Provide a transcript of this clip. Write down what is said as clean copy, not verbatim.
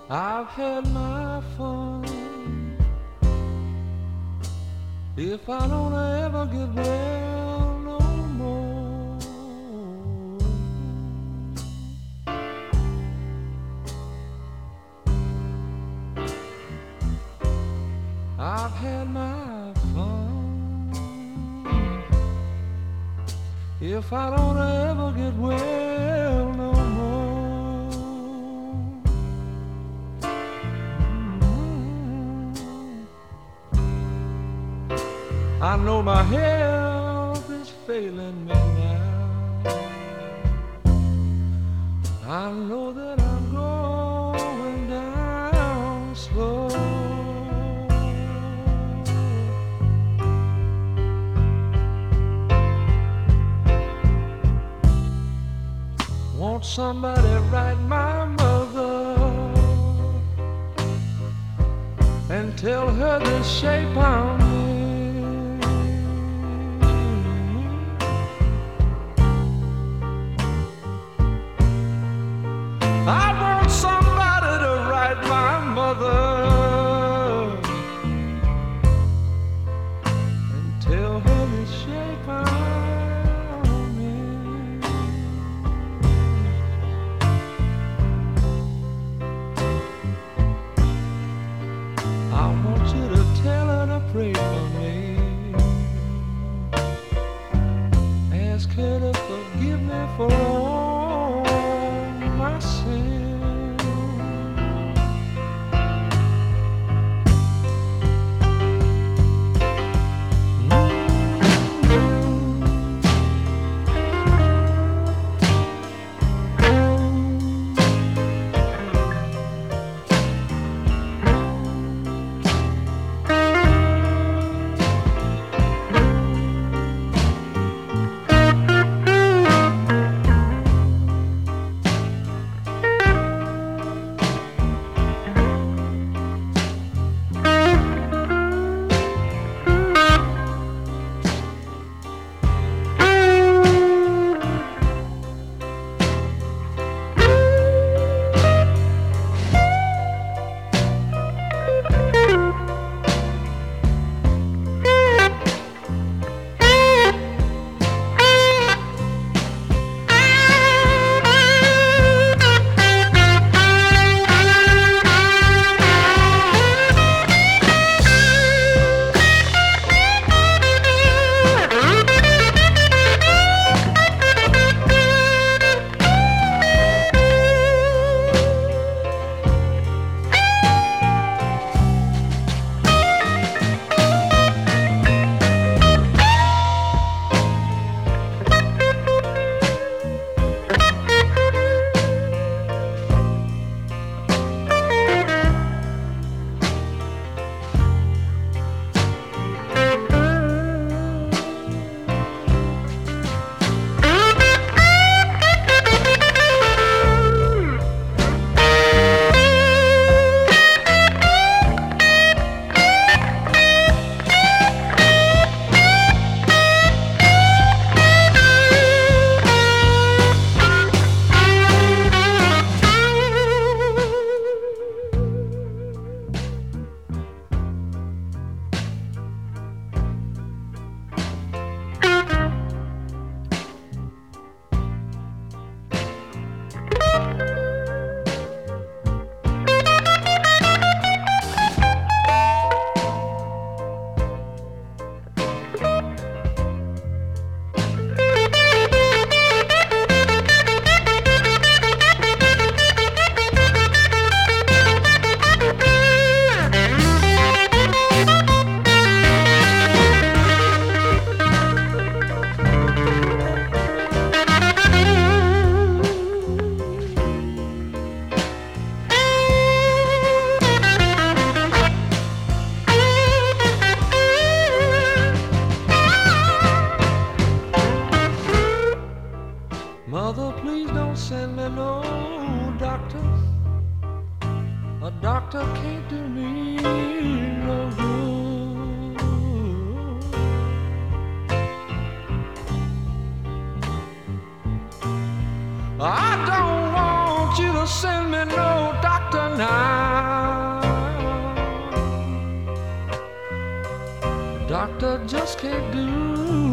I've had my fun. If I don't ever get well no more, I've had my fun. If I don't ever get well no more, I know my health is failing me now. I know that I'm going down slow. Want somebody write my mother and tell her the shape I'm in. I want somebody to write my mother and tell her the shape I'm in. I want you to tell her to pray for me. Ask her to forgive me for all my sins. Mother, please don't send me no doctor. A doctor can't do me no good. I don't want you to send me no doctor now. doctor just can't do.